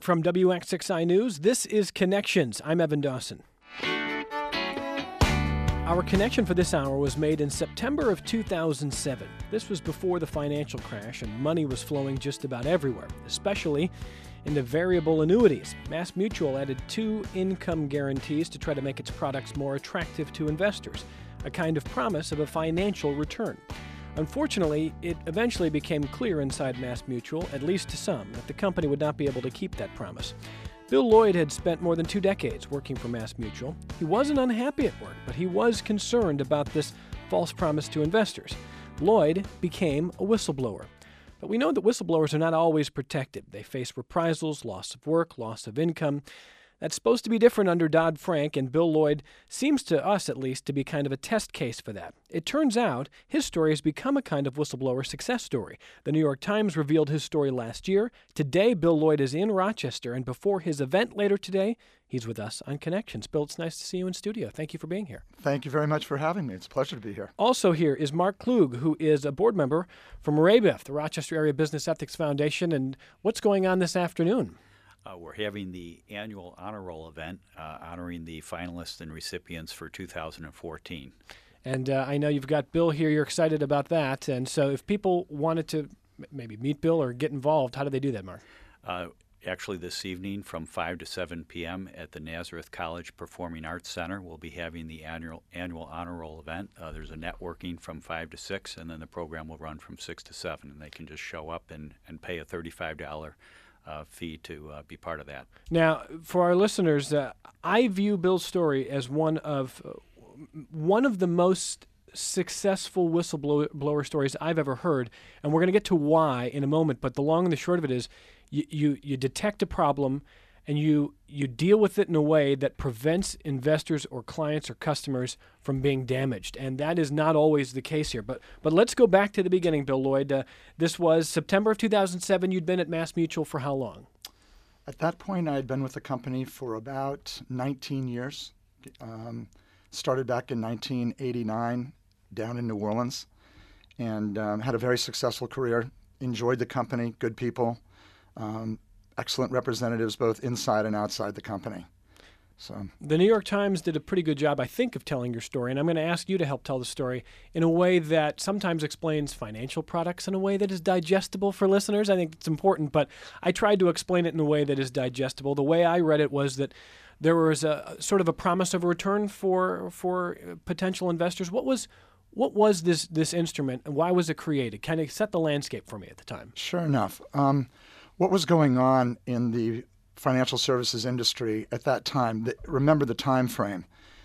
From WXXI News, this is Connections. I'm Evan Dawson. Our connection for this hour was made in September of 2007. This was before the financial crash, and money was flowing just about everywhere, especially into variable annuities. MassMutual added 2 income guarantees to try to make its products more attractive to investors, a kind of promise of a financial return. Unfortunately, it eventually became clear inside MassMutual, at least to some, that the company would not be able to keep that promise. Bill Lloyd had spent more than 2 decades working for MassMutual. He wasn't unhappy at work, but he was concerned about this false promise to investors. Lloyd became a whistleblower. But we know that whistleblowers are not always protected. They face reprisals, loss of work, loss of income. That's supposed to be different under Dodd-Frank, and Bill Lloyd seems to us, at least, to be kind of a test case for that. It turns out his story has become a kind of whistleblower success story. The New York Times revealed his story last year. Today, Bill Lloyd is in Rochester, and before his event later today, he's with us on Connections. Bill, it's nice to see you in studio. Thank you for being here. Thank you very much for having me. It's a pleasure to be here. Also here is Mark Klug, who is a board member from RABEF, the Rochester Area Business Ethics Foundation. And what's going on this afternoon? We're having the annual honor roll event honoring the finalists and recipients for 2014. And I know you've got Bill here. You're excited about that. And so if people wanted to maybe meet Bill or get involved, how do they do that, Mark? Actually, this evening from 5 to 7 p.m. at the Nazareth College Performing Arts Center, we'll be having the annual honor roll event. There's a networking from 5 to 6, and then the program will run from 6 to 7. And they can just show up and pay a $35 fee to be part of that. Now, for our listeners, I view Bill's story as one of the most successful whistleblower stories I've ever heard, and we're going to get to why in a moment. But the long and the short of it is, you detect a problem, and you deal with it in a way that prevents investors or clients or customers from being damaged. And that is not always the case here. But let's go back to the beginning, Bill Lloyd. This was September of 2007. You'd been at MassMutual for how long? At that point, I had been with the company for about 19 years. Started back in 1989 down in New Orleans, and had a very successful career. Enjoyed the company, good people. Excellent representatives both inside and outside the company. So the New York Times did a pretty good job, I think, of telling your story, and I'm going to ask you to help tell the story in a way that sometimes explains financial products in a way that is digestible for listeners. I think it's important, but I tried to explain it in a way that is digestible. The way I read it was that there was a sort of a promise of a return for potential investors. What was this instrument, and why was it created? Kind of set the landscape for me at the time. Sure enough. What was going on in the financial services industry at that time? Remember the time frame.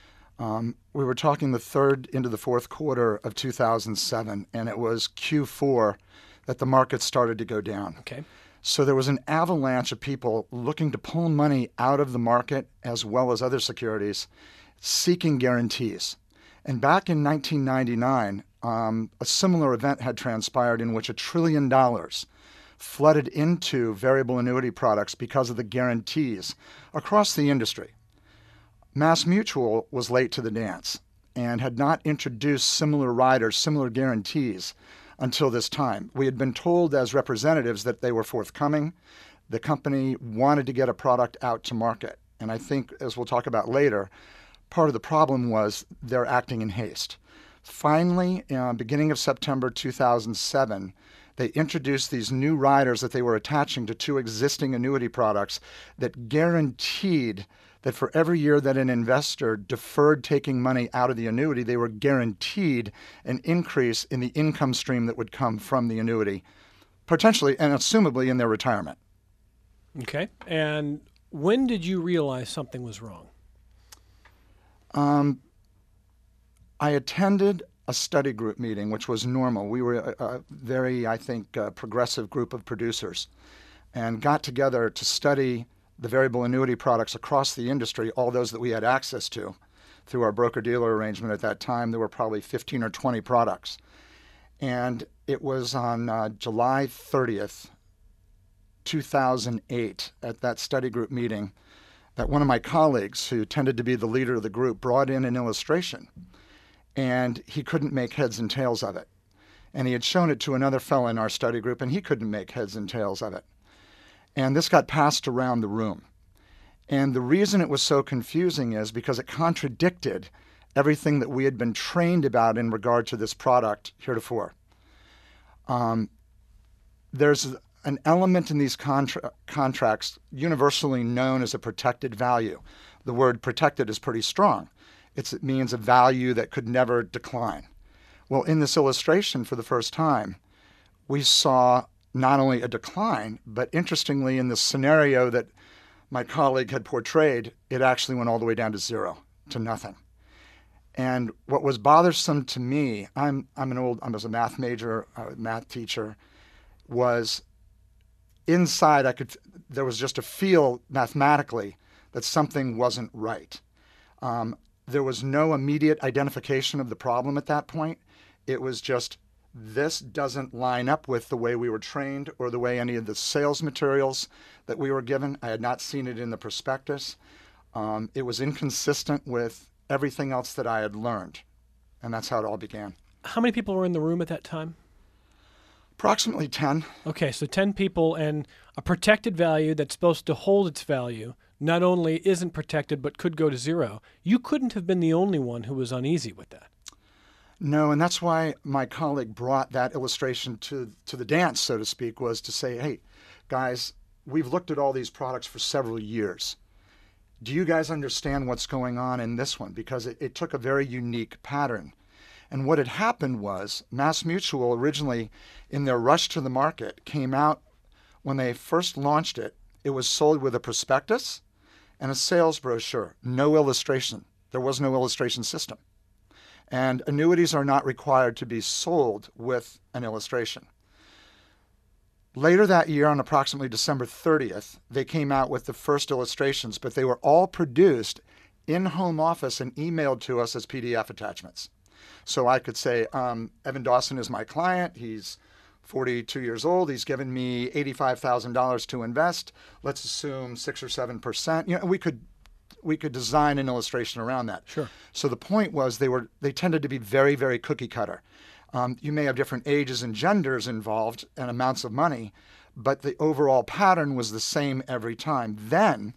We were talking the third into the fourth quarter of 2007, and it was Q4 that the market started to go down. Okay. So there was an avalanche of people looking to pull money out of the market as well as other securities, seeking guarantees. And back in 1999, a similar event had transpired in which $1 trillion flooded into variable annuity products because of the guarantees across the industry. MassMutual was late to the dance and had not introduced similar riders, similar guarantees until this time. We had been told as representatives that they were forthcoming. The company wanted to get a product out to market. And I think, as we'll talk about later, part of the problem was they're acting in haste. Finally, beginning of September 2007, they introduced these new riders that they were attaching to 2 existing annuity products that guaranteed that for every year that an investor deferred taking money out of the annuity, they were guaranteed an increase in the income stream that would come from the annuity, potentially and assumably in their retirement. Okay. And when did you realize something was wrong? I attended a study group meeting, which was normal. We were a very, I think, progressive group of producers, and got together to study the variable annuity products across the industry, all those that we had access to through our broker-dealer arrangement. At that time, there were probably 15 or 20 products. And it was on July 30th, 2008, at that study group meeting, that one of my colleagues, who tended to be the leader of the group, brought in an illustration. And he couldn't make heads and tails of it. And he had shown it to another fellow in our study group, and he couldn't make heads and tails of it. And this got passed around the room. And the reason it was so confusing is because it contradicted everything that we had been trained about in regard to this product heretofore. There's an element in these contracts universally known as a protected value. The word protected is pretty strong. It means a value that could never decline. Well, in this illustration, for the first time, we saw not only a decline, but interestingly, in this scenario that my colleague had portrayed, it actually went all the way down to zero, to nothing. And what was bothersome to me, I was a math major, a math teacher, was inside there was just a feel mathematically that something wasn't right. There was no immediate identification of the problem at that point. It was just, this doesn't line up with the way we were trained or the way any of the sales materials that we were given. I had not seen it in the prospectus. It was inconsistent with everything else that I had learned. And that's how it all began. How many people were in the room at that time? Approximately 10. Okay, so 10 people, and a protected value that's supposed to hold its value not only isn't protected but could go to zero. You couldn't have been the only one who was uneasy with that. No, and that's why my colleague brought that illustration to the dance, so to speak, was to say, hey, guys, we've looked at all these products for several years. Do you guys understand what's going on in this one? Because it took a very unique pattern. And what had happened was MassMutual originally, in their rush to the market, came out when they first launched it. It was sold with a prospectus and a sales brochure, no illustration. There was no illustration system. And annuities are not required to be sold with an illustration. Later that year, on approximately December 30th, they came out with the first illustrations, but they were all produced in home office and emailed to us as PDF attachments. So I could say, Evan Dawson is my client. He's 42 years old. He's given me $85,000 to invest. Let's assume 6 or 7%. You know, we could design an illustration around that. Sure. So the point was they tended to be very, very cookie cutter. You may have different ages and genders involved and amounts of money, but the overall pattern was the same every time. Then,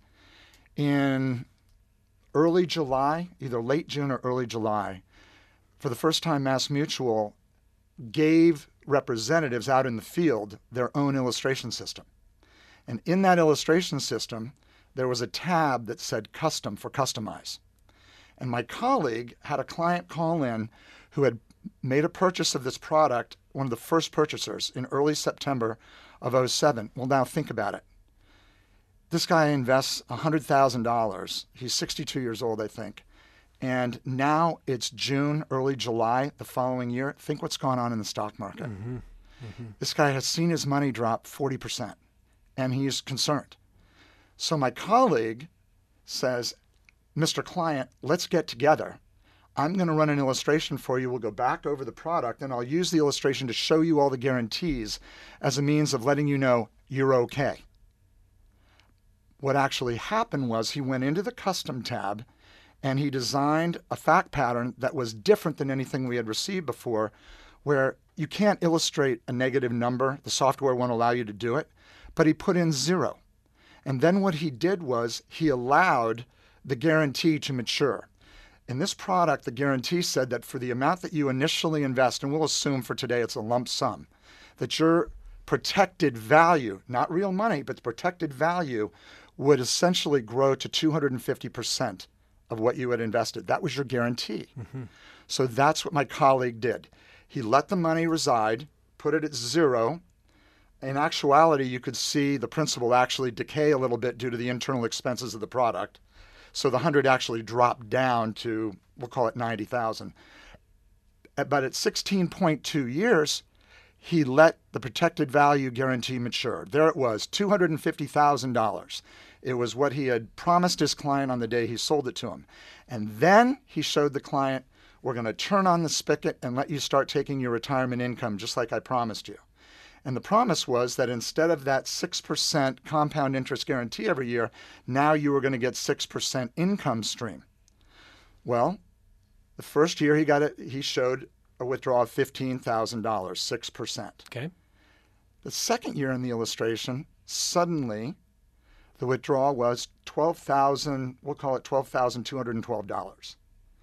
in early July, either late June or early July, for the first time, MassMutual gave representatives out in the field their own illustration system. And in that illustration system, there was a tab that said custom for customize. And my colleague had a client call in who had made a purchase of this product, one of the first purchasers, in early September of 2007. Well, now think about it. This guy invests $100,000. He's 62 years old, I think. And now it's June, early July, the following year. Think what's gone on in the stock market. Mm-hmm. Mm-hmm. This guy has seen his money drop 40%, and he's concerned. So my colleague says, Mr. Client, let's get together. I'm going to run an illustration for you. We'll go back over the product, and I'll use the illustration to show you all the guarantees as a means of letting you know you're okay. What actually happened was he went into the custom tab and he designed a fact pattern that was different than anything we had received before, where you can't illustrate a negative number. The software won't allow you to do it, but he put in 0. And then what he did was he allowed the guarantee to mature. In this product, the guarantee said that for the amount that you initially invest, and we'll assume for today it's a lump sum, that your protected value, not real money, but the protected value, would essentially grow to 250% of what you had invested. That was your guarantee. Mm-hmm. So that's what my colleague did. He let the money reside, put it at 0. In actuality, you could see the principal actually decay a little bit due to the internal expenses of the product. So the 100 actually dropped down to, we'll call it 90,000. But at 16.2 years, he let the protected value guarantee mature. There it was, $250,000. It was what he had promised his client on the day he sold it to him. And then he showed the client, we're going to turn on the spigot and let you start taking your retirement income just like I promised you. And the promise was that instead of that 6% compound interest guarantee every year, now you were going to get 6% income stream. Well, the first year he showed a withdrawal of $15,000, 6%. Okay. The second year in the illustration, suddenly the withdrawal was we'll call it $12,212.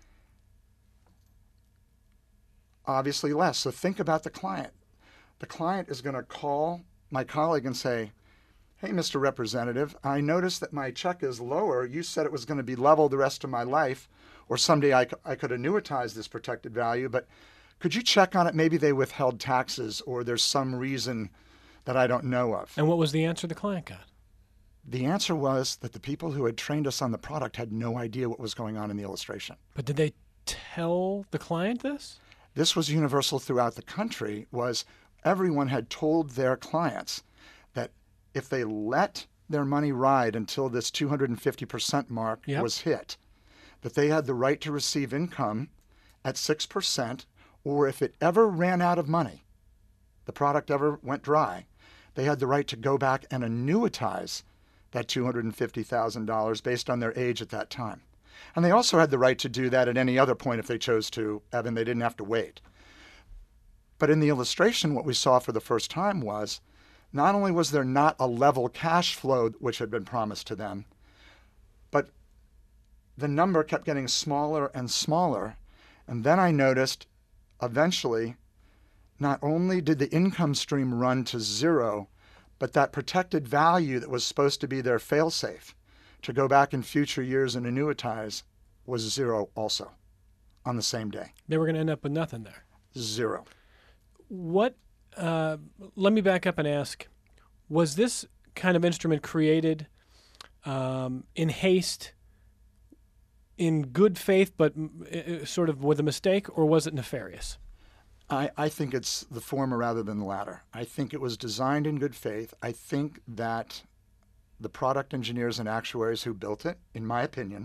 Obviously less. So think about the client. The client is going to call my colleague and say, hey, Mr. Representative, I noticed that my check is lower. You said it was going to be level the rest of my life, or someday I could annuitize this protected value, but could you check on it? Maybe they withheld taxes or there's some reason that I don't know of. And what was the answer the client got? The answer was that the people who had trained us on the product had no idea what was going on in the illustration. But did they tell the client this? This was universal throughout the country, was everyone had told their clients that if they let their money ride until this 250% mark was hit, that they had the right to receive income at 6%, or if it ever ran out of money, the product ever went dry, they had the right to go back and annuitize that $250,000 based on their age at that time. And they also had the right to do that at any other point if they chose to, Evan. They didn't have to wait. But in the illustration, what we saw for the first time was not only was there not a level cash flow which had been promised to them, but the number kept getting smaller and smaller. And then I noticed eventually not only did the income stream run to zero, but that protected value that was supposed to be their fail-safe to go back in future years and annuitize was zero also on the same day. They were going to end up with nothing there. Zero. What? Let me back up and ask, was this kind of instrument created in haste, in good faith, but sort of with a mistake, or was it nefarious? I think it's the former rather than the latter. I think it was designed in good faith. I think that the product engineers and actuaries who built it, in my opinion,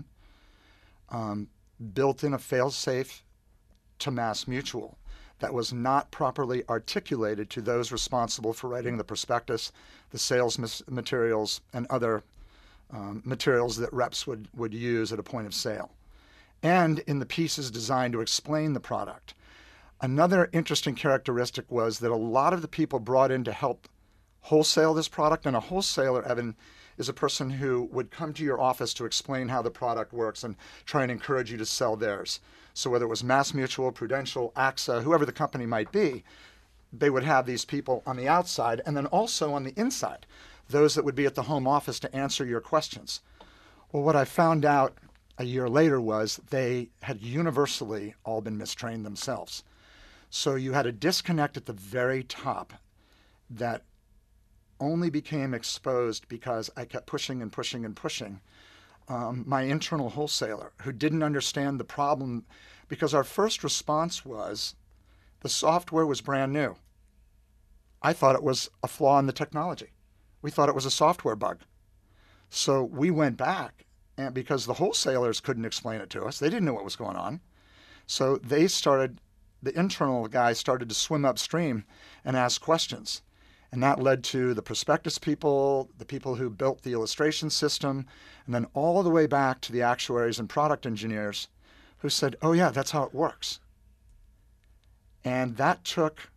built in a fail-safe to MassMutual that was not properly articulated to those responsible for writing the prospectus, the sales materials, and other materials that reps would use at a point of sale, and in the pieces designed to explain the product. Another interesting characteristic was that a lot of the people brought in to help wholesale this product, and a wholesaler, Evan, is a person who would come to your office to explain how the product works and try and encourage you to sell theirs. So whether it was MassMutual, Prudential, AXA, whoever the company might be, they would have these people on the outside and then also on the inside, those that would be at the home office to answer your questions. Well, what I found out a year later was they had universally all been mistrained themselves. So you had a disconnect at the very top that only became exposed because I kept pushing and pushing and pushing. My internal wholesaler, who didn't understand the problem, because our first response was the software was brand new. I thought it was a flaw in the technology. We thought it was a software bug. So we went back, and because the wholesalers couldn't explain it to us, they didn't know what was going on. So the internal guys started to swim upstream and ask questions. And that led to the prospectus people, the people who built the illustration system, and then all the way back to the actuaries and product engineers who said, oh yeah, that's how it works. And that took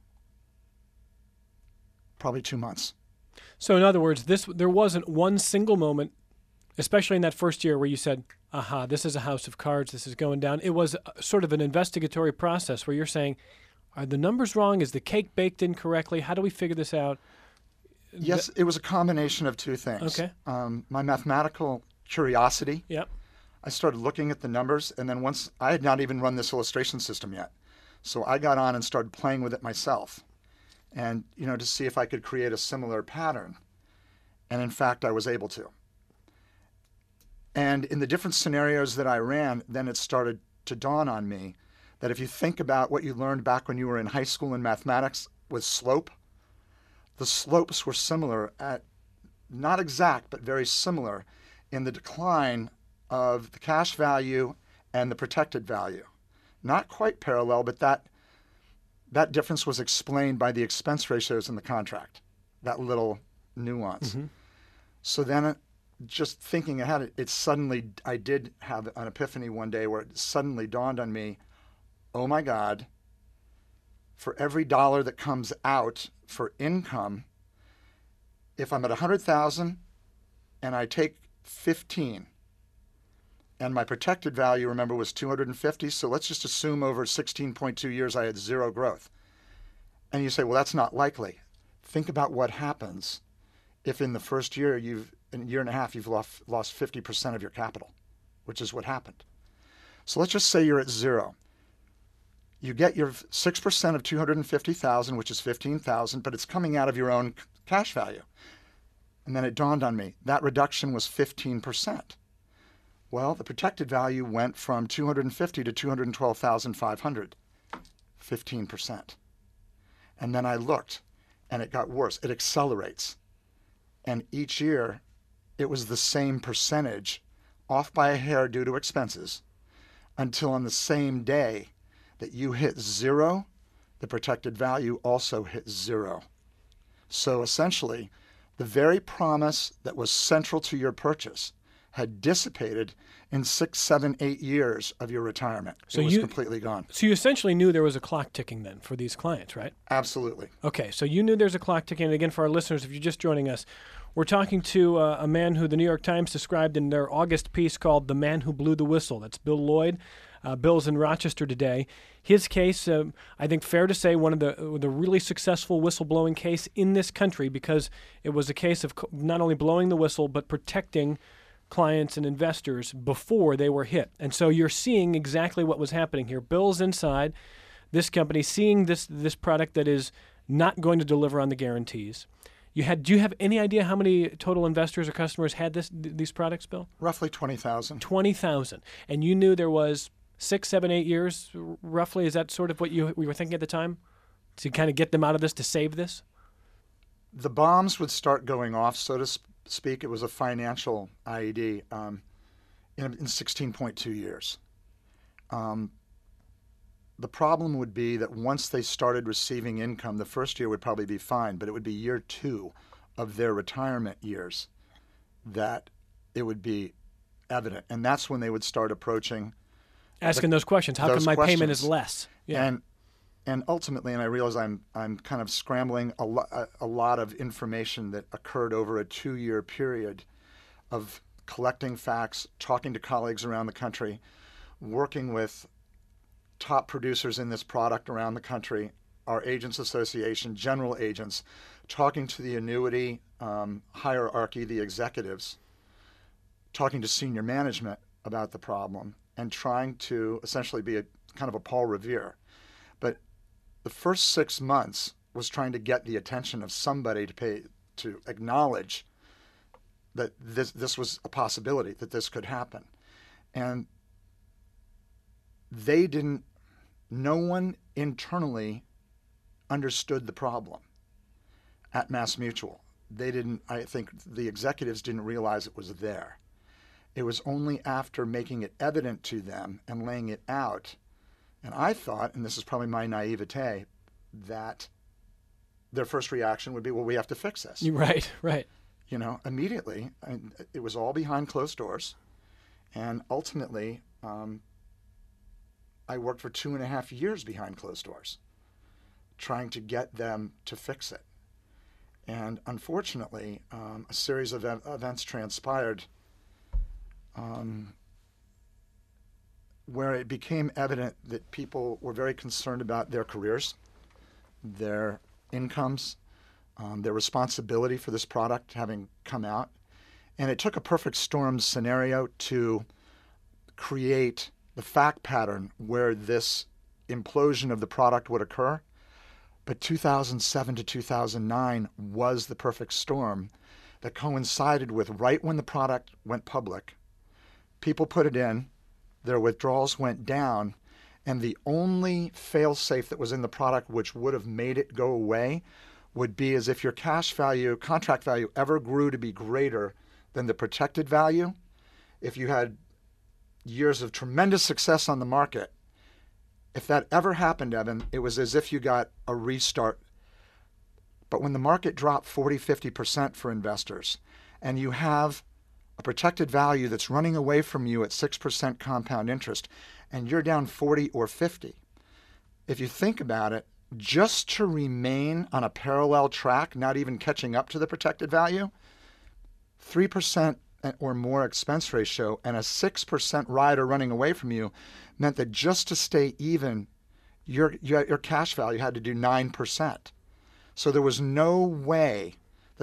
probably 2 months. So in other words, there wasn't one single moment, especially in that first year, where you said, aha, this is a house of cards, this is going down. It was sort of an investigatory process where you're saying, are the numbers wrong? Is the cake baked incorrectly? How do we figure this out? Yes, it was a combination of two things. Okay. My mathematical curiosity. Yep. I started looking at the numbers, and then once I had not even run this illustration system yet. So I got on and started playing with it myself, and to see if I could create a similar pattern. And in fact, I was able to. And in the different scenarios that I ran, then it started to dawn on me that if you think about what you learned back when you were in high school in mathematics with slope, the slopes were similar at, not exact, but very similar in the decline of the cash value and the protected value. Not quite parallel, but that difference was explained by the expense ratios in the contract, that little nuance. Mm-hmm. So then just thinking ahead, I did have an epiphany one day where it suddenly dawned on me, oh my God, for every dollar that comes out for income, if I'm at 100,000 and I take 15, and my protected value, remember, was 250, so let's just assume over 16.2 years I had zero growth. And you say, well, that's not likely. Think about what happens if in the first year, in a year and a half, you've lost 50% of your capital, which is what happened. So let's just say you're at zero. You get your 6% of 250,000, which is 15,000, but it's coming out of your own cash value. And then it dawned on me, that reduction was 15%. Well, the protected value went from 250 to 212,500, 15%. And then I looked, and it got worse. It accelerates. And each year, it was the same percentage, off by a hair due to expenses, until on the same day that you hit zero, the protected value also hit zero. So essentially, the very promise that was central to your purchase had dissipated in 6, 7, 8 years of your retirement. So it was completely gone. So you essentially knew there was a clock ticking then for these clients, right? Absolutely. Okay, so you knew there's a clock ticking. And again, for our listeners, if you're just joining us, we're talking to a man who the New York Times described in their August piece called "The Man Who Blew the Whistle." That's Bill Lloyd. Bill's in Rochester today. His case, I think fair to say, one of the really successful whistleblowing case in this country, because it was a case of not only blowing the whistle, but protecting clients and investors before they were hit. And so you're seeing exactly what was happening here. Bill's inside this company, seeing this product that is not going to deliver on the guarantees. Do you have any idea how many total investors or customers had these products, Bill? Roughly 20,000. 20,000. And you knew there was 6, 7, 8 years, roughly? Is that sort of what we were thinking at the time? To kind of get them out of this, to save this? The bombs would start going off, so to speak. It was a financial IED in 16.2 years. The problem would be that once they started receiving income, the first year would probably be fine, but it would be year 2 of their retirement years that it would be evident. And that's when they would start approaching asking those questions. How come my payment is less? Yeah. And ultimately, and I realize I'm kind of scrambling a lot of information that occurred over a 2-year period of collecting facts, talking to colleagues around the country, working with top producers in this product around the country, our agents association, general agents, talking to the annuity hierarchy, the executives, talking to senior management about the problem, and trying to essentially be kind of a Paul Revere. But the first 6 months was trying to get the attention of somebody to acknowledge that this was a possibility, that this could happen. And no one internally understood the problem at MassMutual. I think the executives didn't realize it was there. It was only after making it evident to them and laying it out, and I thought, and this is probably my naivete, that their first reaction would be, well, we have to fix this. Right. Immediately. It was all behind closed doors. And ultimately, I worked for 2.5 years behind closed doors, trying to get them to fix it. And unfortunately, a series of events transpired where it became evident that people were very concerned about their careers, their incomes, their responsibility for this product having come out. And it took a perfect storm scenario to create the fact pattern where this implosion of the product would occur. But 2007 to 2009 was the perfect storm that coincided with right when the product went public. People put it in, their withdrawals went down, and the only fail-safe that was in the product which would have made it go away would be as if your cash value, contract value, ever grew to be greater than the protected value. If you had years of tremendous success on the market, if that ever happened, Evan, it was as if you got a restart. But when the market dropped 40, 50% for investors, and you have a protected value that's running away from you at 6% compound interest, and you're down 40 or 50, if you think about it, just to remain on a parallel track, not even catching up to the protected value, 3% or more expense ratio and a 6% rider running away from you meant that just to stay even, your cash value had to do 9%. So there was no way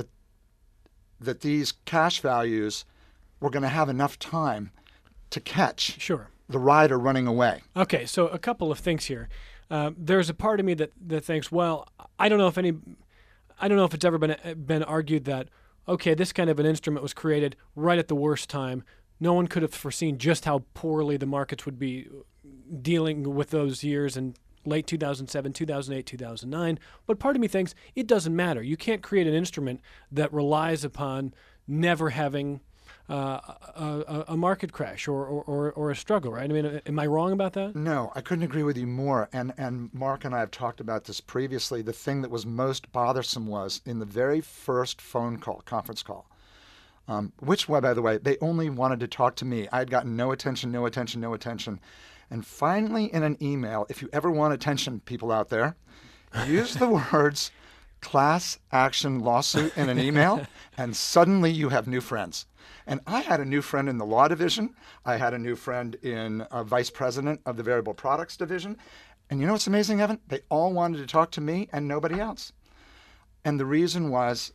that these cash values were going to have enough time to catch Sure. the rider running away. Okay, so a couple of things here. There's a part of me that thinks, well, I don't know if it's ever been argued that, okay, this kind of an instrument was created right at the worst time. No one could have foreseen just how poorly the markets would be dealing with those years in late 2007, 2008, 2009. But part of me thinks it doesn't matter. You can't create an instrument that relies upon never having a market crash or a struggle, right? I mean, am I wrong about that? No, I couldn't agree with you more. And Mark and I have talked about this previously. The thing that was most bothersome was in the very first conference call, which, by the way, they only wanted to talk to me. I had gotten no attention. And finally, in an email, if you ever want attention, people out there, use the words class action lawsuit in an email, and suddenly you have new friends. And I had a new friend in the law division. I had a new friend in vice president of the variable products division. And you know what's amazing, Evan? They all wanted to talk to me and nobody else. And the reason was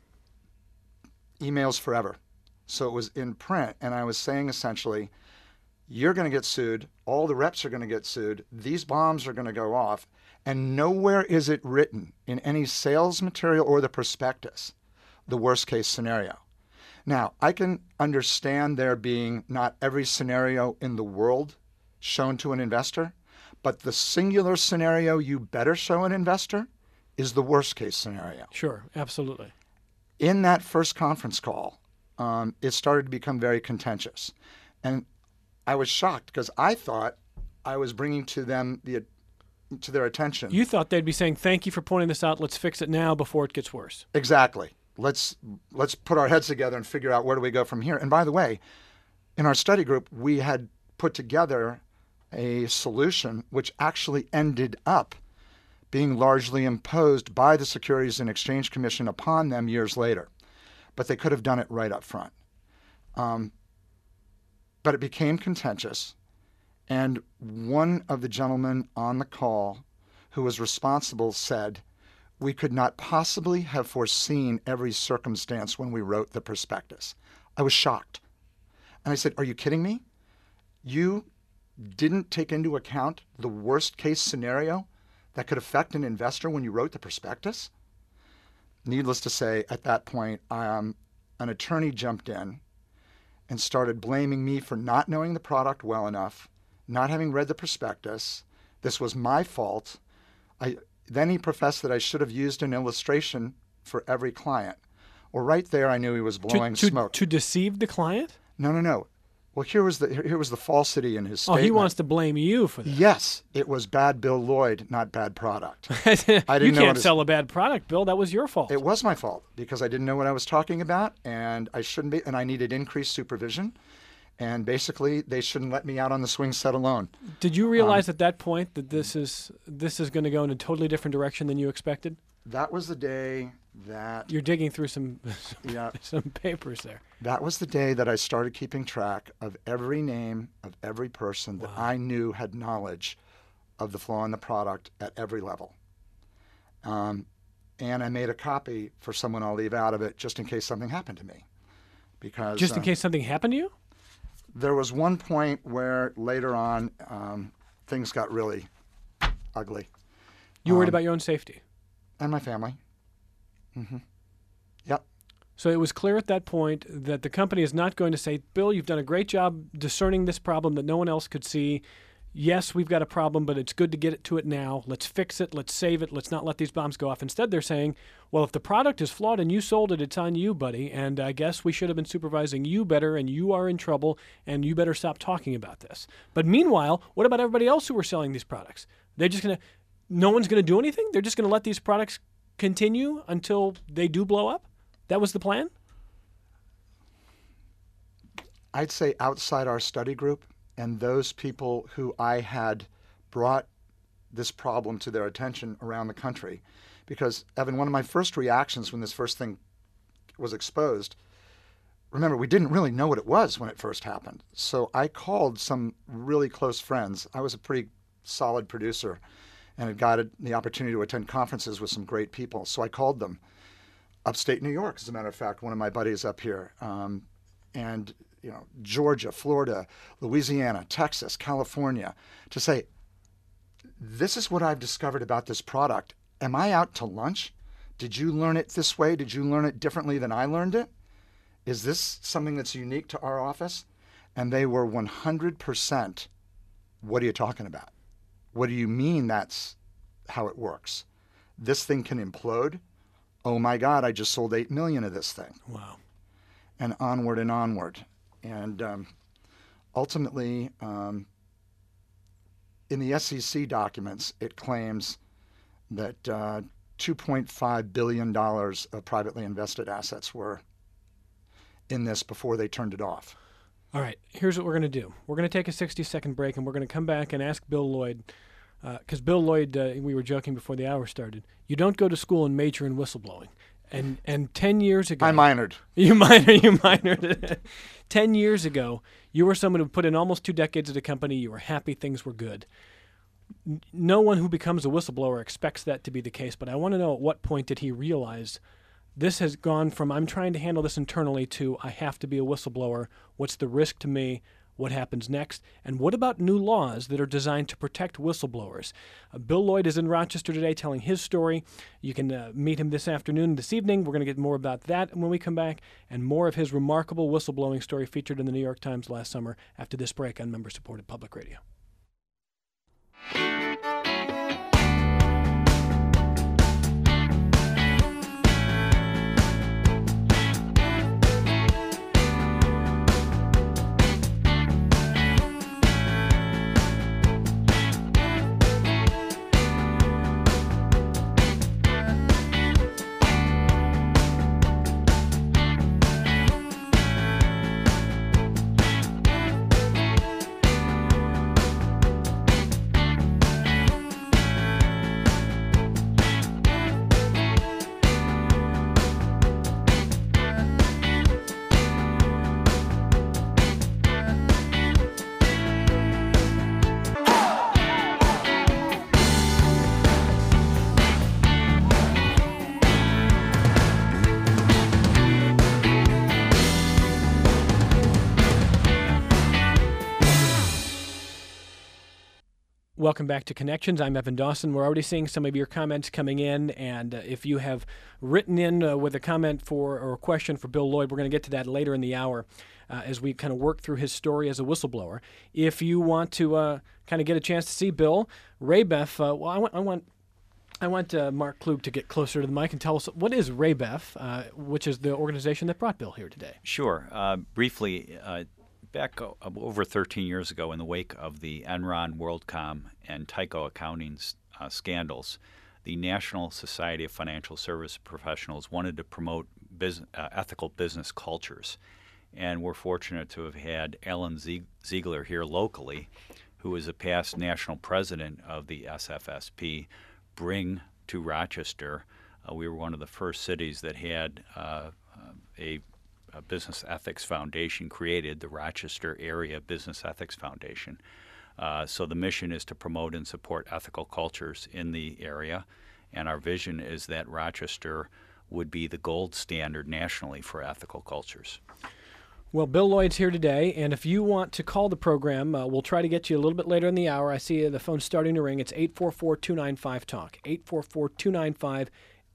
emails forever. So it was in print. And I was saying essentially, you're going to get sued. All the reps are going to get sued. These bombs are going to go off. And nowhere is it written in any sales material or the prospectus, the worst case scenario. Now, I can understand there being not every scenario in the world shown to an investor, but the singular scenario you better show an investor is the worst case scenario. Sure, absolutely. In that first conference call, it started to become very contentious. And I was shocked because I thought I was bringing to them to their attention. You thought they'd be saying, thank you for pointing this out. Let's fix it now before it gets worse. Exactly. Let's put our heads together and figure out where do we go from here. And by the way, in our study group, we had put together a solution which actually ended up being largely imposed by the Securities and Exchange Commission upon them years later. But they could have done it right up front. But it became contentious. And one of the gentlemen on the call who was responsible said, we could not possibly have foreseen every circumstance when we wrote the prospectus. I was shocked. And I said, are you kidding me? You didn't take into account the worst case scenario that could affect an investor when you wrote the prospectus? Needless to say, at that point, an attorney jumped in and started blaming me for not knowing the product well enough, not having read the prospectus. This was my fault. Then he professed that I should have used an illustration for every client. Well, right there, I knew he was blowing smoke. To deceive the client? No. Well, here was the falsity in his statement. Oh, he wants to blame you for that. Yes, it was bad Bill Lloyd, not bad product. You can't sell a bad product, Bill. That was your fault. It was my fault because I didn't know what I was talking about, and I shouldn't be, and I needed increased supervision. And basically, they shouldn't let me out on the swing set alone. Did you realize at that point that this is going to go in a totally different direction than you expected? That was the day that... You're digging through some papers there. That was the day that I started keeping track of every name of every person that I knew had knowledge of the flaw in the product at every level. And I made a copy for someone I'll leave out of it just in case something happened to me. Because just in case something happened to you? There was one point where later on things got really ugly. You worried about your own safety? And my family. Mm-hmm. Yep. So it was clear at that point that the company is not going to say, Bill, you've done a great job discerning this problem that no one else could see. Yes, we've got a problem, but it's good to get to it now. Let's fix it. Let's save it. Let's not let these bombs go off. Instead, they're saying, well, if the product is flawed and you sold it, it's on you, buddy. And I guess we should have been supervising you better, and you are in trouble, and you better stop talking about this. But meanwhile, what about everybody else who were selling these products? They're just going to, no one's going to do anything? They're just going to let these products continue until they do blow up? That was the plan? I'd say outside our study group, and those people who I had brought this problem to their attention around the country. Because, Evan, one of my first reactions when this first thing was exposed, remember, we didn't really know what it was when it first happened. So I called some really close friends. I was a pretty solid producer and had got the opportunity to attend conferences with some great people. So I called them. Upstate New York, as a matter of fact, one of my buddies up here, and Georgia, Florida, Louisiana, Texas, California, to say, this is what I've discovered about this product. Am I out to lunch? Did you learn it this way? Did you learn it differently than I learned it? Is this something that's unique to our office? And they were 100%, what are you talking about? What do you mean that's how it works? This thing can implode? Oh my God, I just sold 8 million of this thing. Wow. And onward and onward. And ultimately, in the SEC documents, it claims that $2.5 billion of privately invested assets were in this before they turned it off. All right, here's what we're going to do. We're going to take a 60-second break, and we're going to come back and ask Bill Lloyd, because Bill Lloyd, we were joking before the hour started, you don't go to school and major in whistleblowing. And 10 years ago... I minored. You minored. 10 years ago, you were someone who put in almost 2 decades at a company. You were happy things were good. No one who becomes a whistleblower expects that to be the case, but I want to know at what point did he realize this has gone from I'm trying to handle this internally to I have to be a whistleblower. What's the risk to me? What happens next? And what about new laws that are designed to protect whistleblowers? Bill Lloyd is in Rochester today telling his story. You can meet him this afternoon, this evening. We're going to get more about that when we come back, and more of his remarkable whistleblowing story featured in the New York Times last summer after this break on member-supported public radio. Welcome back to Connections. I'm Evan Dawson. We're already seeing some of your comments coming in, and if you have written in with a comment for or a question for Bill Lloyd, we're going to get to that later in the hour as we kind of work through his story as a whistleblower. If you want to kind of get a chance to see Bill, Rabef, I want Mark Klug to get closer to the mic and tell us what is Rabef, which is the organization that brought Bill here today. Sure. Briefly, back over 13 years ago, in the wake of the Enron, WorldCom, and Tyco accounting scandals, the National Society of Financial Service Professionals wanted to promote ethical business cultures. And we're fortunate to have had Alan Ziegler here locally, who is a past national president of the SFSP, bring to Rochester. We were one of the first cities that had a Business Ethics Foundation created, the Rochester Area Business Ethics Foundation. So the mission is to promote and support ethical cultures in the area, and our vision is that Rochester would be the gold standard nationally for ethical cultures. Well, Bill Lloyd's here today, and if you want to call the program, we'll try to get you a little bit later in the hour. I see the phone starting to ring. It's 844-295-TALK, 844-295-8255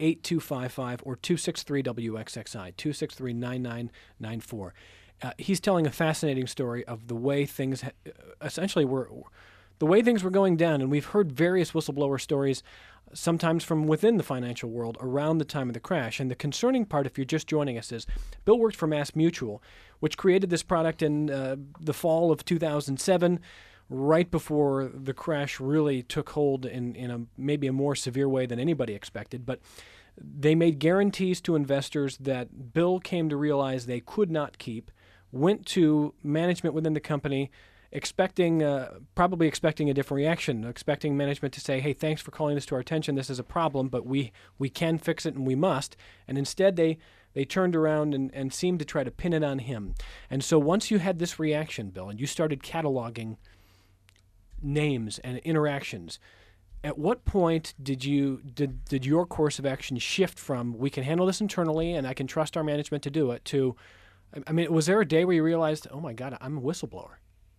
or 263-WXXI, 263-9994. He's telling a fascinating story of the way things essentially were going down, and we've heard various whistleblower stories, sometimes from within the financial world, around the time of the crash. And the concerning part, if you're just joining us, is Bill worked for MassMutual, which created this product in the fall of 2007, right before the crash really took hold in maybe a more severe way than anybody expected. But they made guarantees to investors that Bill came to realize they could not keep, went to management within the company probably expecting a different reaction, expecting management to say, hey, thanks for calling this to our attention. This is a problem, but we can fix it and we must. And instead they turned around and seemed to try to pin it on him. And so once you had this reaction, Bill, and you started cataloging names and interactions, at what point did your course of action shift from we can handle this internally and I can trust our management to do it to, I mean, was there a day where you realized, oh my God, I'm a whistleblower?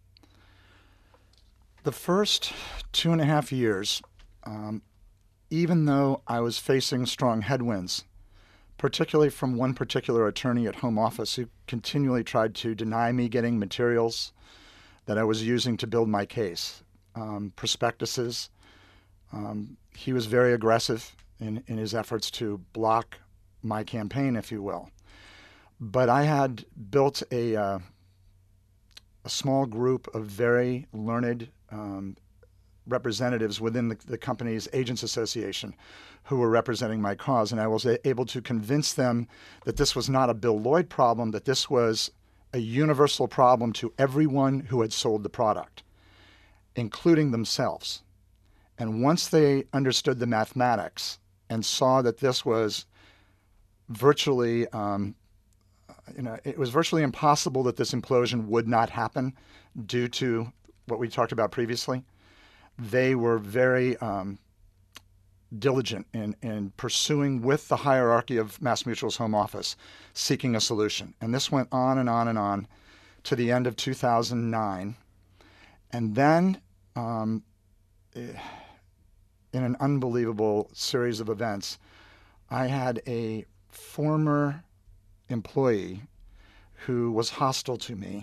The first 2.5 years, even though I was facing strong headwinds, particularly from one particular attorney at home office who continually tried to deny me getting materials that I was using to build my case, prospectuses. He was very aggressive in his efforts to block my campaign, if you will. But I had built a small group of very learned representatives within the company's agents association who were representing my cause, and I was able to convince them that this was not a Bill Lloyd problem, that this was a universal problem to everyone who had sold the product, including themselves. And once they understood the mathematics and saw that this was virtually, it was virtually impossible that this implosion would not happen due to what we talked about previously, they were very diligent in pursuing with the hierarchy of MassMutual's home office, seeking a solution. And this went on and on and on to the end of 2009. And then in an unbelievable series of events, I had a former employee who was hostile to me,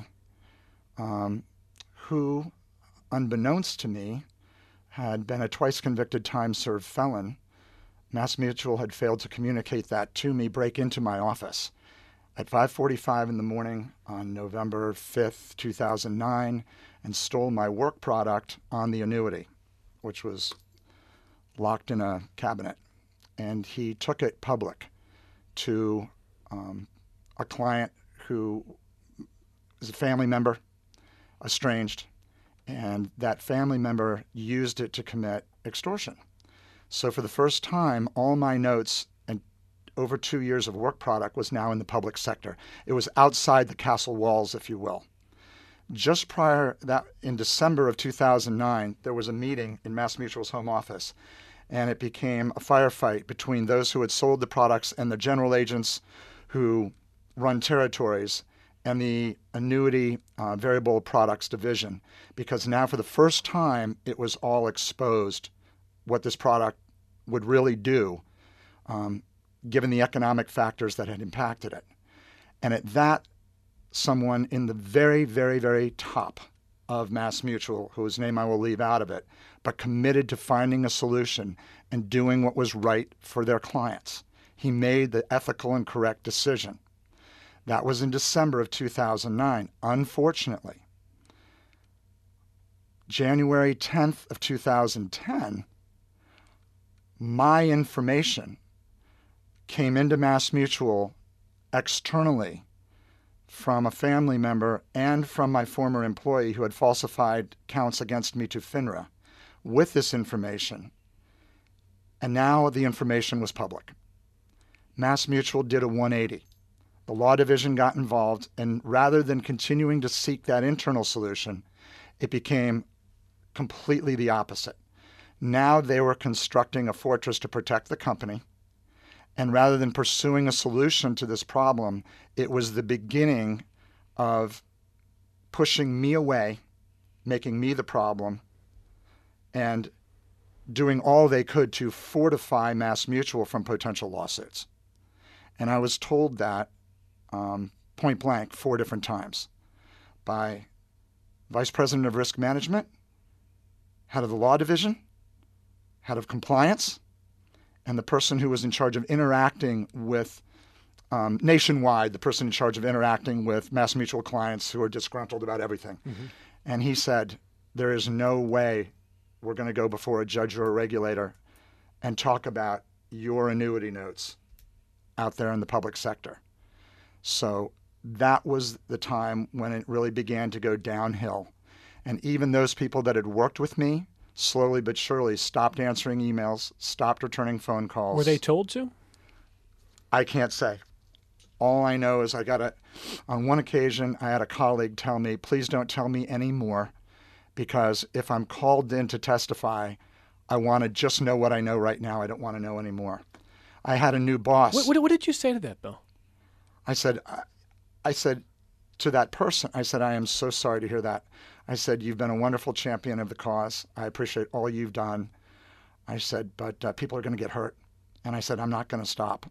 who, unbeknownst to me, had been a twice convicted time-served felon. MassMutual had failed to communicate that to me, break into my office at 5:45 in the morning on November 5th, 2009, and stole my work product on the annuity, which was locked in a cabinet. And he took it public to a client who is a family member, estranged, and that family member used it to commit extortion. So for the first time, all my notes and over 2 years of work product was now in the public sector. It was outside the castle walls, if you will. Just prior that, in December of 2009, there was a meeting in MassMutual's home office, and it became a firefight between those who had sold the products and the general agents who run territories and the annuity variable products division, because now for the first time it was all exposed what this product would really do, given the economic factors that had impacted it. And at that, someone in the very, very, very top of MassMutual, whose name I will leave out of it, but committed to finding a solution and doing what was right for their clients. He made the ethical and correct decision. That was in December of 2009. Unfortunately, January 10th of 2010, my information came into MassMutual externally from a family member and from my former employee who had falsified counts against me to FINRA with this information. And now the information was public. MassMutual did a 180. The law division got involved, and rather than continuing to seek that internal solution, it became completely the opposite. Now they were constructing a fortress to protect the company, and rather than pursuing a solution to this problem, it was the beginning of pushing me away, making me the problem, and doing all they could to fortify MassMutual from potential lawsuits. And I was told that point blank 4 different times by Vice President of Risk Management, head of the law division, head of compliance, and the person who was in charge of interacting with nationwide, the person in charge of interacting with MassMutual clients who are disgruntled about everything. Mm-hmm. And he said, there is no way we're going to go before a judge or a regulator and talk about your annuity notes out there in the public sector. So that was the time when it really began to go downhill. And even those people that had worked with me, slowly but surely, stopped answering emails, stopped returning phone calls. Were they told to? I can't say. All I know is on one occasion, I had a colleague tell me, please don't tell me any more, because if I'm called in to testify, I want to just know what I know right now. I don't want to know any more. I had a new boss. What did you say to that, Bill? I said to that person, I said, I am so sorry to hear that. I said, you've been a wonderful champion of the cause. I appreciate all you've done. I said, but people are going to get hurt. And I said, I'm not going to stop.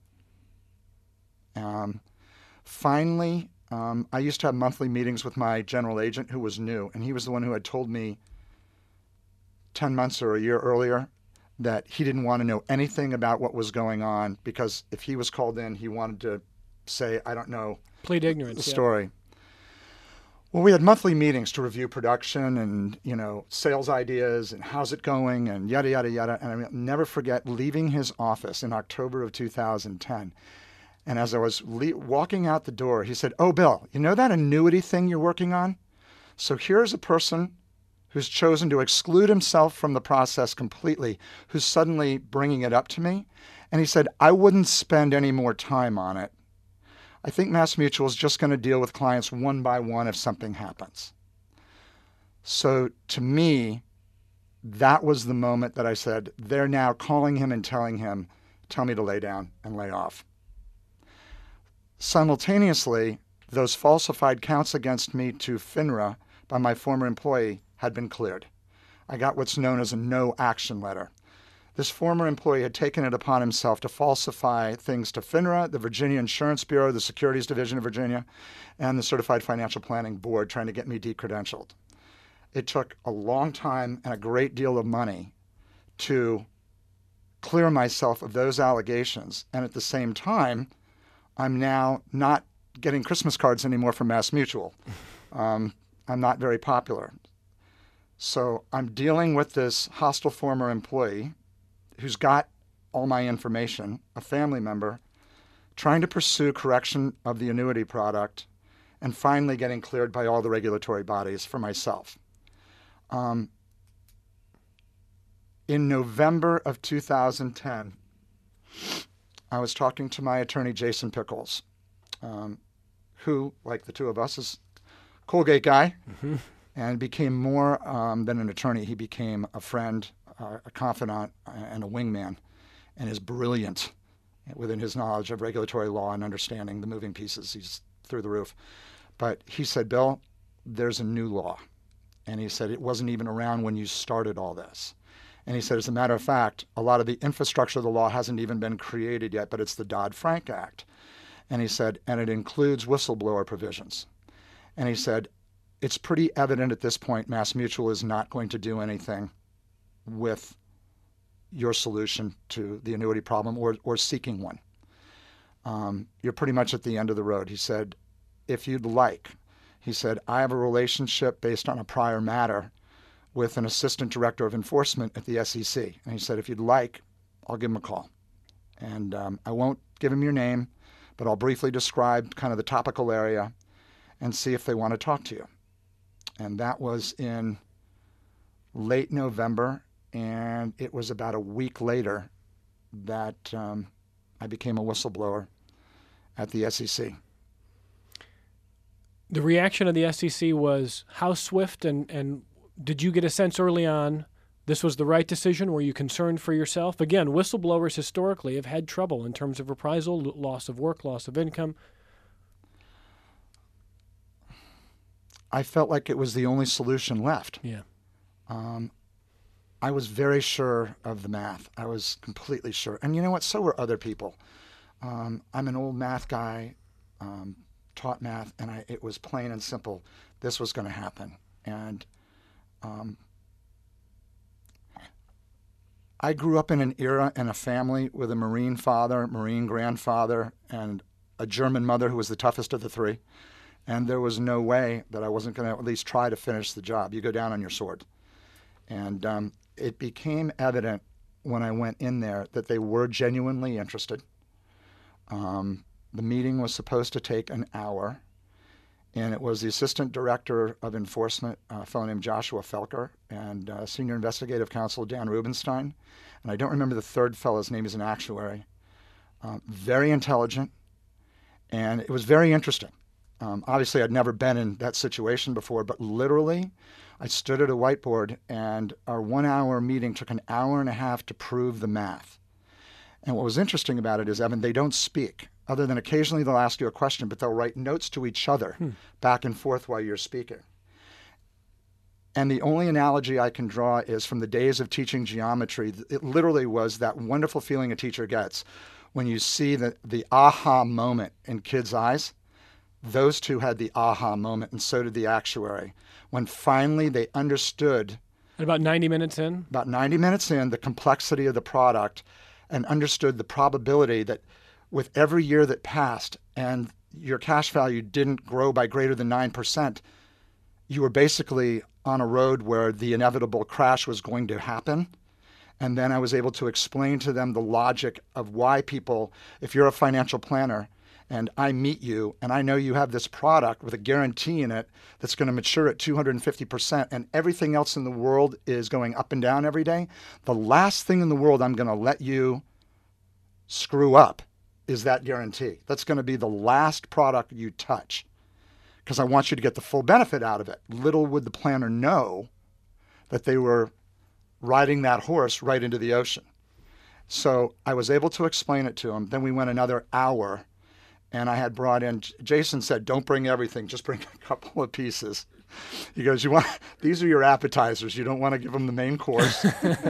Finally, I used to have monthly meetings with my general agent, who was new, and he was the one who had told me 10 months or a year earlier that he didn't want to know anything about what was going on, because if he was called in, he wanted to say, I don't know. Plead ignorance. The story. Well, we had monthly meetings to review production and, sales ideas and how's it going and yada, yada, yada. And I'll never forget leaving his office in October of 2010. And as I was walking out the door, he said, oh, Bill, you know that annuity thing you're working on? So here's a person who's chosen to exclude himself from the process completely, who's suddenly bringing it up to me. And he said, I wouldn't spend any more time on it. I think MassMutual is just going to deal with clients one by one if something happens. So to me, that was the moment that I said, they're now calling him and telling him, tell me to lay down and lay off. Simultaneously, those falsified counts against me to FINRA by my former employee had been cleared. I got what's known as a no action letter. This former employee had taken it upon himself to falsify things to FINRA, the Virginia Insurance Bureau, the Securities Division of Virginia, and the Certified Financial Planning Board, trying to get me decredentialed. It took a long time and a great deal of money to clear myself of those allegations. And at the same time, I'm now not getting Christmas cards anymore from MassMutual. I'm not very popular. So I'm dealing with this hostile former employee who's got all my information, a family member, trying to pursue correction of the annuity product, and finally getting cleared by all the regulatory bodies for myself. In November of 2010, I was talking to my attorney, Jason Pickles, who, like the two of us, is a Colgate guy, and became more than an attorney. He became a friend, a confidant, and a wingman, and is brilliant within his knowledge of regulatory law and understanding the moving pieces. He's through the roof. But he said, Bill, there's a new law. And he said, it wasn't even around when you started all this. And he said, as a matter of fact, a lot of the infrastructure of the law hasn't even been created yet, but it's the Dodd-Frank Act. And he said, and it includes whistleblower provisions. And he said, it's pretty evident at this point MassMutual is not going to do anything with your solution to the annuity problem or seeking one. You're pretty much at the end of the road. He said, if you'd like, he said, I have a relationship based on a prior matter with an assistant director of enforcement at the SEC. And he said, if you'd like, I'll give him a call. And I won't give him your name, but I'll briefly describe kind of the topical area and see if they want to talk to you. And that was in late November, and it was about a week later that I became a whistleblower at the SEC. The reaction of the SEC was how swift, and did you get a sense early on this was the right decision? Were you concerned for yourself? Again, whistleblowers historically have had trouble in terms of reprisal, loss of work, loss of income. I felt like it was the only solution left. Yeah. I was very sure of the math. I was completely sure. And you know what? So were other people. I'm an old math guy, taught math, and it was plain and simple. This was going to happen. And I grew up in an era and a family with a Marine father, Marine grandfather, and a German mother who was the toughest of the three. And there was no way that I wasn't going to at least try to finish the job. You go down on your sword. And it became evident when I went in there that they were genuinely interested. The meeting was supposed to take an hour. And it was the Assistant Director of Enforcement, a fellow named Joshua Felker, and Senior Investigative Counsel Dan Rubenstein. And I don't remember the third fellow's name. He's an actuary. Very intelligent, and it was very interesting. Obviously, I'd never been in that situation before, but literally, I stood at a whiteboard, and our 1 hour meeting took an hour and a half to prove the math. And what was interesting about it is, Evan, they don't speak, other than occasionally they'll ask you a question, but they'll write notes to each other back and forth while you're speaking. And the only analogy I can draw is from the days of teaching geometry. It literally was that wonderful feeling a teacher gets when you see the aha moment in kids' eyes. Those two had the aha moment, and so did the actuary. When finally they understood, At about 90 minutes in? about 90 minutes in, the complexity of the product, and understood the probability that with every year that passed and your cash value didn't grow by greater than 9%, you were basically on a road where the inevitable crash was going to happen. And then I was able to explain to them the logic of why people, if you're a financial planner and I meet you and I know you have this product with a guarantee in it that's going to mature at 250% and everything else in the world is going up and down every day, the last thing in the world I'm going to let you screw up is that guarantee. That's going to be the last product you touch because I want you to get the full benefit out of it. Little would the planner know that they were riding that horse right into the ocean. So I was able to explain it to him. Then we went another hour, and I had brought in, Jason said, don't bring everything, just bring a couple of pieces. He goes, these are your appetizers. You don't want to give them the main course.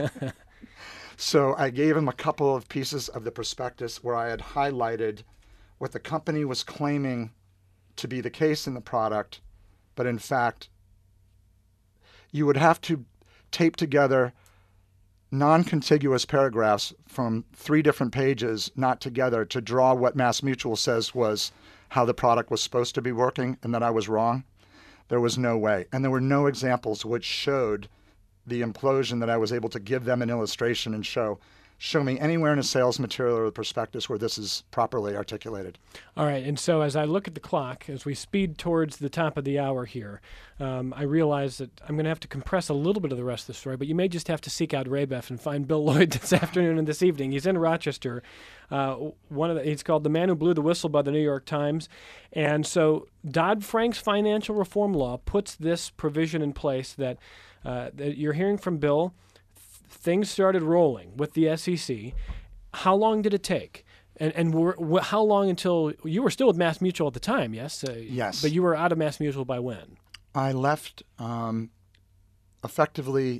So I gave him a couple of pieces of the prospectus where I had highlighted what the company was claiming to be the case in the product, but in fact, you would have to tape together non-contiguous paragraphs from 3 different pages, not together, to draw what MassMutual says was how the product was supposed to be working and that I was wrong. There was no way. And there were no examples which showed the implosion that I was able to give them an illustration and show me anywhere in a sales material or the prospectus where this is properly articulated. All right, and so as I look at the clock, as we speed towards the top of the hour here, I realize that I'm going to have to compress a little bit of the rest of the story, but you may just have to seek out Rabeff and find Bill Lloyd this afternoon and this evening. He's in Rochester. He's called The Man Who Blew the Whistle by the New York Times. And so Dodd-Frank's financial reform law puts this provision in place that you're hearing from Bill. Things started rolling with the SEC. How long did it take? And how long until you were still with MassMutual at the time? Yes. Yes. But you were out of MassMutual by when? I left effectively,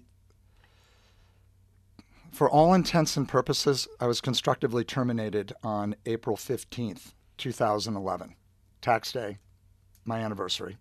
for all intents and purposes, I was constructively terminated on April 15th, 2011, tax day, my anniversary.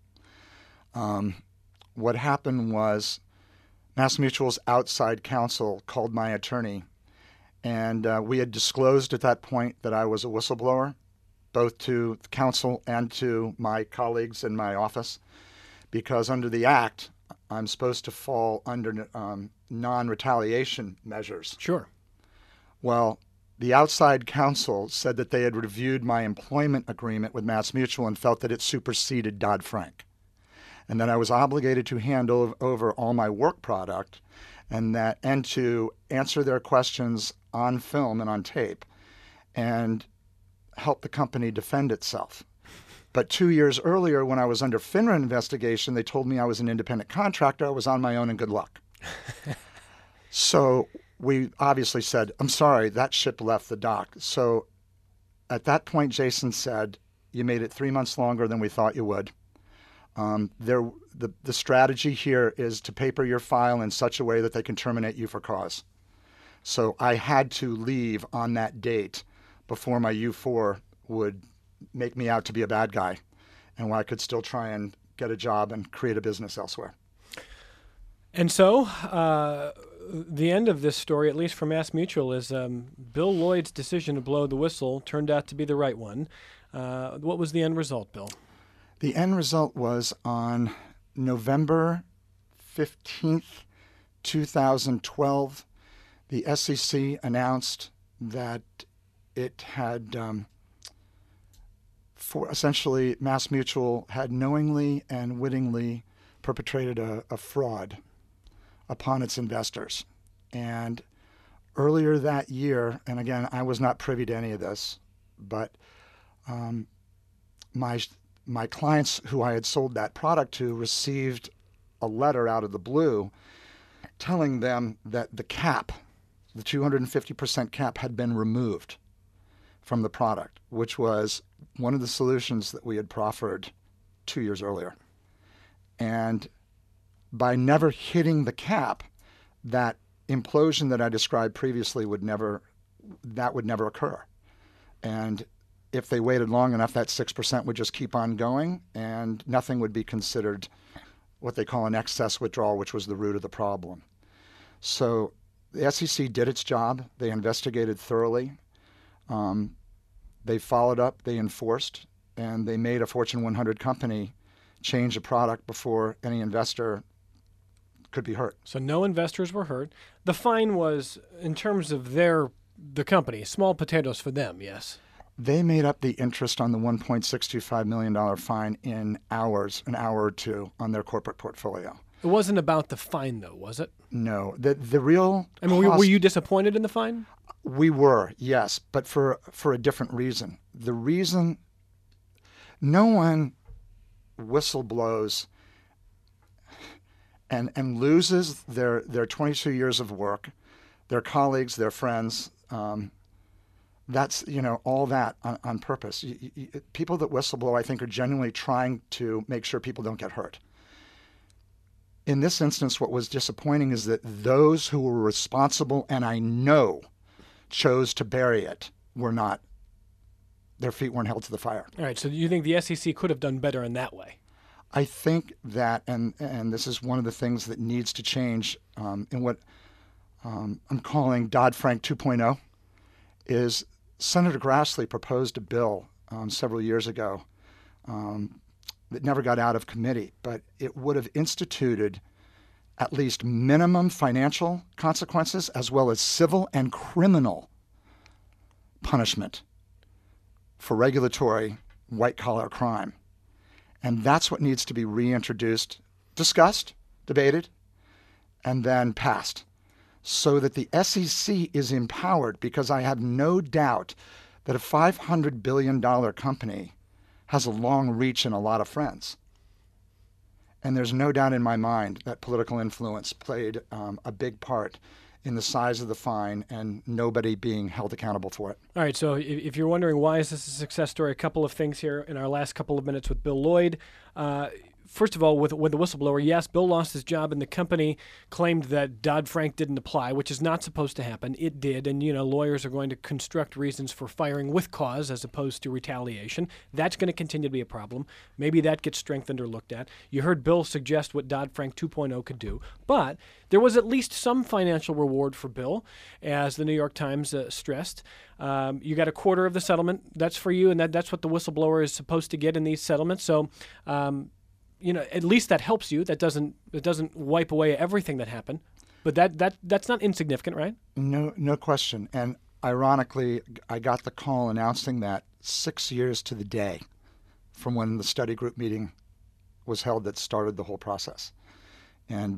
What happened was MassMutual's outside counsel called my attorney, and we had disclosed at that point that I was a whistleblower, both to the counsel and to my colleagues in my office, because under the Act, I'm supposed to fall under non-retaliation measures. Sure. Well, the outside counsel said that they had reviewed my employment agreement with MassMutual and felt that it superseded Dodd-Frank, and that I was obligated to hand over all my work product and to answer their questions on film and on tape and help the company defend itself. But 2 years earlier, when I was under FINRA investigation, they told me I was an independent contractor. I was on my own and good luck. So we obviously said, I'm sorry, that ship left the dock. So at that point, Jason said, you made it 3 months longer than we thought you would. The strategy here is to paper your file in such a way that they can terminate you for cause. So I had to leave on that date before my U4 would make me out to be a bad guy, and where I could still try and get a job and create a business elsewhere. And so the end of this story, at least for MassMutual, is Bill Lloyd's decision to blow the whistle turned out to be the right one. What was the end result, Bill? The end result was on November 15th, 2012, the SEC announced that it had for essentially MassMutual had knowingly and wittingly perpetrated a fraud upon its investors. And earlier that year, and again, I was not privy to any of this, but my clients who I had sold that product to received a letter out of the blue telling them that the cap, the 250% cap, had been removed from the product, which was one of the solutions that we had proffered 2 years earlier. And by never hitting the cap, that implosion that I described previously would never occur. And if they waited long enough, that 6% would just keep on going, and nothing would be considered what they call an excess withdrawal, which was the root of the problem. So the SEC did its job. They investigated thoroughly. They followed up, they enforced, and they made a Fortune 100 company change a product before any investor could be hurt. So no investors were hurt. The fine was, in terms of the company, small potatoes for them, yes? They made up the interest on the $1.625 million fine in hours, an hour or two, on their corporate portfolio. It wasn't about the fine, though, was it? No. The real I mean, were you disappointed in the fine? We were, yes, but for a different reason. The reason no one whistleblows and loses their 22 years of work, their colleagues, their friends, that's, all that on purpose. People that whistleblow, I think, are genuinely trying to make sure people don't get hurt. In this instance, what was disappointing is that those who were responsible, and I know chose to bury it, their feet weren't held to the fire. All right, so you think the SEC could have done better in that way? I think that, and this is one of the things that needs to change in what I'm calling Dodd-Frank 2.0, is Senator Grassley proposed a bill several years ago that never got out of committee, but it would have instituted at least minimum financial consequences as well as civil and criminal punishment for regulatory white-collar crime. And that's what needs to be reintroduced, discussed, debated, and then passed, so that the SEC is empowered, because I have no doubt that a $500 billion company has a long reach and a lot of friends. And there's no doubt in my mind that political influence played a big part in the size of the fine and nobody being held accountable for it. All right, so if you're wondering why is this a success story, a couple of things here in our last couple of minutes with Bill Lloyd. First of all, with the whistleblower, yes, Bill lost his job, and the company claimed that Dodd-Frank didn't apply, which is not supposed to happen. It did, and lawyers are going to construct reasons for firing with cause as opposed to retaliation. That's going to continue to be a problem. Maybe that gets strengthened or looked at. You heard Bill suggest what Dodd-Frank 2.0 could do, but there was at least some financial reward for Bill, as the New York Times stressed. You got a quarter of the settlement. That's for you, and that's what the whistleblower is supposed to get in these settlements. So. At least that helps you. It doesn't wipe away everything that happened, but that's not insignificant, right? No question. And ironically, I got the call announcing that 6 years to the day from when the study group meeting was held that started the whole process. And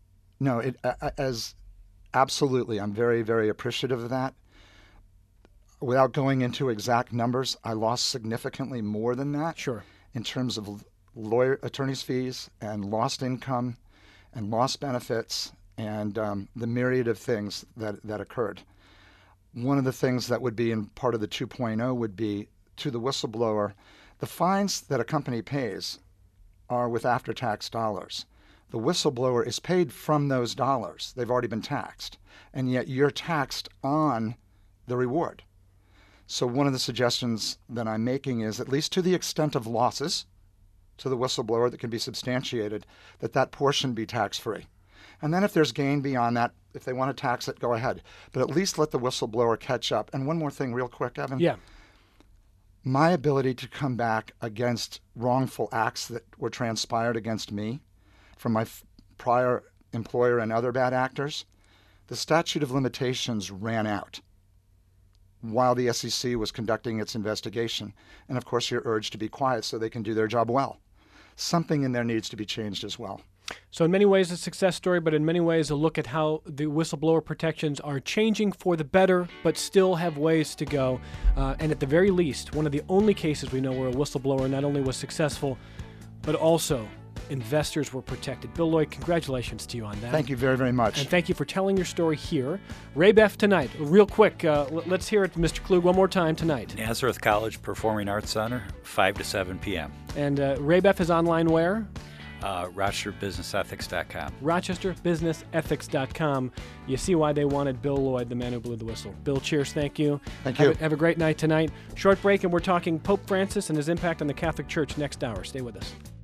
absolutely, I'm very, very appreciative of that. Without going into exact numbers, I lost significantly more than that. Sure. In terms of attorney's fees and lost income and lost benefits and the myriad of things that occurred. One of the things that would be in part of the 2.0 would be to the whistleblower, the fines that a company pays are with after-tax dollars. The whistleblower is paid from those dollars. They've already been taxed, and yet you're taxed on the reward. So one of the suggestions that I'm making is, at least to the extent of losses to the whistleblower that can be substantiated, that portion be tax-free. And then if there's gain beyond that, if they want to tax it, go ahead. But at least let the whistleblower catch up. And one more thing real quick, Evan. Yeah. My ability to come back against wrongful acts that were transpired against me from my prior employer and other bad actors, the statute of limitations ran out while the SEC was conducting its investigation. And of course, you're urged to be quiet so they can do their job well. Something in there needs to be changed as well. So in many ways, a success story, but in many ways, a look at how the whistleblower protections are changing for the better, but still have ways to go. And at the very least, one of the only cases we know where a whistleblower not only was successful, but also investors were protected. Bill Lloyd, congratulations to you on that. Thank you very, very much. And thank you for telling your story here. Ray Beff tonight. Real quick, let's hear it, Mr. Klug, one more time tonight. Nazareth College Performing Arts Center, 5 to 7 p.m. And Ray Beff is online where? RochesterBusinessEthics.com. RochesterBusinessEthics.com. You see why they wanted Bill Lloyd, the man who blew the whistle. Bill, cheers. Thank you. Thank you. Have a great night tonight. Short break, and we're talking Pope Francis and his impact on the Catholic Church next hour. Stay with us.